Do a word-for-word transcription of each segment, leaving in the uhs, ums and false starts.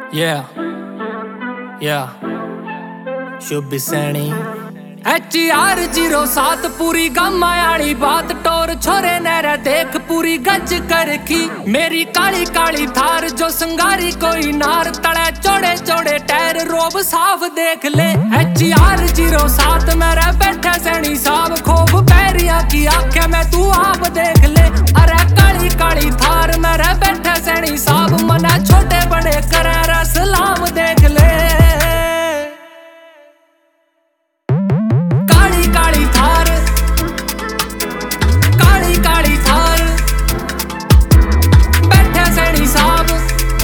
Yeah, yeah, should be Saini H R zero सात पूरी gamma आली बात टोर छोरे नहरा देख पूरी गज कर की मेरी काली काली थार जो संगारी कोई नार तड़े चौड़े चौड़े टायर रोब साफ देख ले एच आर जीरो सात मेरा बैठा सैनी साहब खोब पैरिया की आंखें में तू आप देख ले अरे काली काली थार मेरा बैठा सैनी साहब मना छोटे बड़े करे सलाम देख ले काली काली थार काली काली थार बैठे सैनी साहब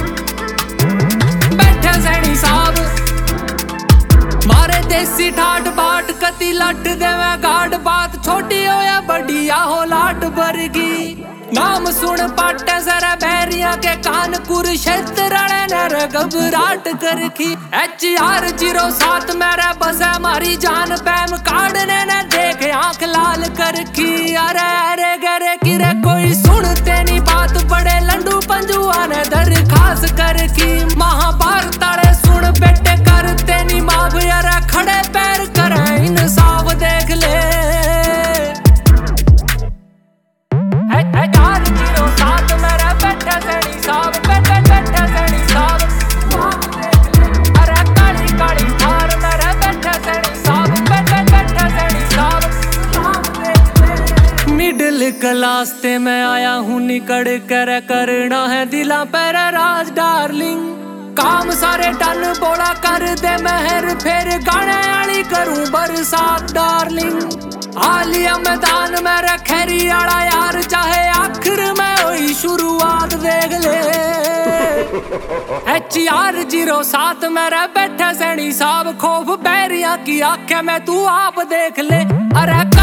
बैठे सैनी साहब मारे देसी ठाट बाट कति लट देवे गाड बात छोटी हो या बड़ी हो लाट बरगी नाम सुन पाटे सरा बैरिया के कान कुरुक्षेत्र रण घबराहट करखी एच आर जीरो सात मेरा बसे मारी जान पैम काटने न देख आंख लाल करखी अरे अरे गरे किरे कोई सुनते नहीं बात बड़े लंडू पंजुआ ने दरखास्त करखी महाभारत ताड़े सुन बेटे करते नहीं माँ भैया खड़े पैर करे इंसाफ देख ले मिडिल क्लास ते मैं आया हूँ निकड़ कर करना है दिला पर राज डार्लिंग काम सारे टन बोला कर दे महर फिर गाने आली करूं बरसात डार्लिंग आलिया मैदान में रखेरी आड़ा यार चाहे आखिर में हुई शुरुआत देख ले एच आर जीरो सात मेरा बैठा सैनी साहब खोफ बैरिया की आंखें में तू आप देख ले अरे